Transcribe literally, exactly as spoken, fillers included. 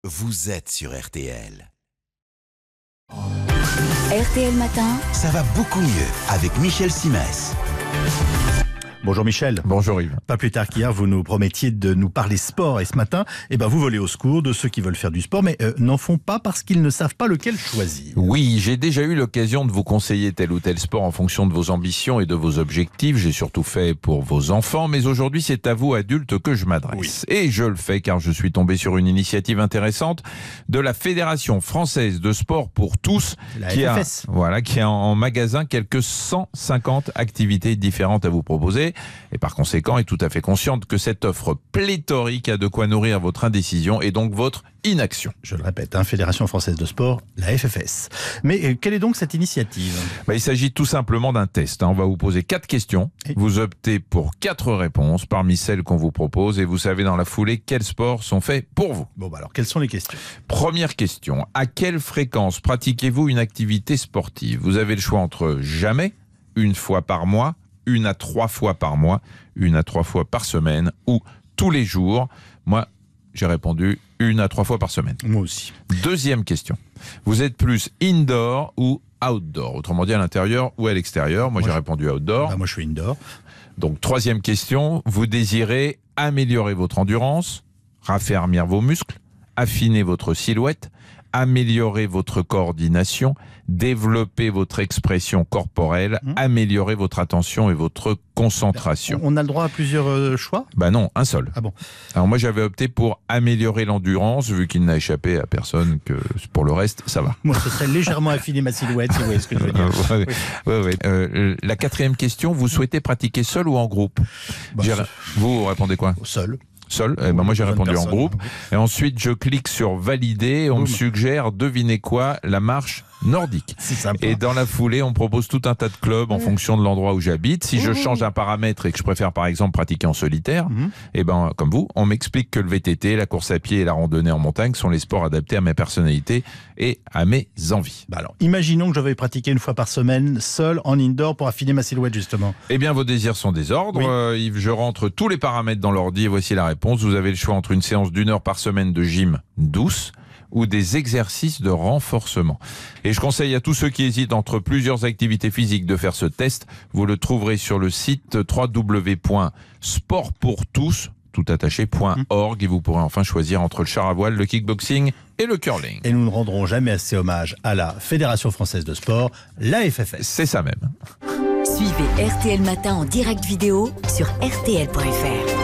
Vous êtes sur R T L. R T L Matin. Ça va beaucoup mieux avec Michel Simès. Bonjour Michel. Bonjour Yves. Pas plus tard qu'hier, vous nous promettiez de nous parler sport. Et ce matin, eh ben, vous volez au secours de ceux qui veulent faire du sport, mais euh, n'en font pas parce qu'ils ne savent pas lequel choisir. Oui, j'ai déjà eu l'occasion de vous conseiller tel ou tel sport en fonction de vos ambitions et de vos objectifs. J'ai surtout fait pour vos enfants, mais aujourd'hui, c'est à vous, adultes, que je m'adresse. Oui. Et je le fais car je suis tombé sur une initiative intéressante de la Fédération française de sport pour tous, La qui F F S. a, voilà, qui a en magasin quelques cent cinquante activités différentes à vous proposer. Et par conséquent, est tout à fait consciente que cette offre pléthorique a de quoi nourrir votre indécision et donc votre inaction. Je le répète, hein, Fédération française de sport, la F F S. Mais euh, quelle est donc cette initiative ? Bah, il s'agit tout simplement d'un test. Hein. On va vous poser quatre questions. Et... Vous optez pour quatre réponses parmi celles qu'on vous propose et vous savez dans la foulée quels sports sont faits pour vous. Bon, bah alors, quelles sont les questions ? Première question. À quelle fréquence pratiquez-vous une activité sportive ? Vous avez le choix entre jamais, une fois par mois, une à trois fois par mois, une à trois fois par semaine ou tous les jours. Moi, j'ai répondu une à trois fois par semaine. Moi aussi. Deuxième question. Vous êtes plus indoor ou outdoor ? Autrement dit, à l'intérieur ou à l'extérieur. Moi, moi j'ai je... répondu outdoor. Bah, moi, je suis indoor. Donc, troisième question. Vous désirez améliorer votre endurance, raffermir vos muscles, affiner votre silhouette, améliorer votre coordination, développer votre expression corporelle, mmh. améliorer votre attention et votre concentration. On a le droit à plusieurs euh, choix ? Bah non, un seul. Ah bon ? Alors moi j'avais opté pour améliorer l'endurance, vu qu'il n'a échappé à personne, que pour le reste, ça va. Moi, ce serait légèrement affiner ma silhouette, si vous voyez ce que je veux dire. ouais, oui. ouais, ouais. Euh, la quatrième question, vous souhaitez pratiquer seul ou en groupe ? bah, Vous, vous répondez quoi ? Seul. Seul, eh ben moi j'ai répondu personne, en groupe. Hein. Et ensuite je clique sur valider et on Boum. me suggère, devinez quoi, la marche nordique. C'est sympa. Et dans la foulée, on propose tout un tas de clubs en mmh. fonction de l'endroit où j'habite. Si mmh. je change un paramètre et que je préfère par exemple pratiquer en solitaire, mmh. et ben comme vous, on m'explique que le V T T, la course à pied et la randonnée en montagne sont les sports adaptés à ma personnalité et à mes envies. Bah alors, imaginons que je vais pratiquer une fois par semaine, seul, en indoor, pour affiner ma silhouette justement. Eh bien, vos désirs sont des ordres. Oui. Euh, Yves, je rentre tous les paramètres dans l'ordi et voici la réponse. Vous avez le choix entre une séance d'une heure par semaine de gym douce ou des exercices de renforcement. Et je conseille à tous ceux qui hésitent entre plusieurs activités physiques de faire ce test. Vous le trouverez sur le site w w w point sport pour tous tout attaché point org et vous pourrez enfin choisir entre le char à voile, le kickboxing et le curling. Et nous ne rendrons jamais assez hommage à la Fédération française de sport, la F F S. C'est ça même. Suivez R T L Matin en direct vidéo sur R T L point F R.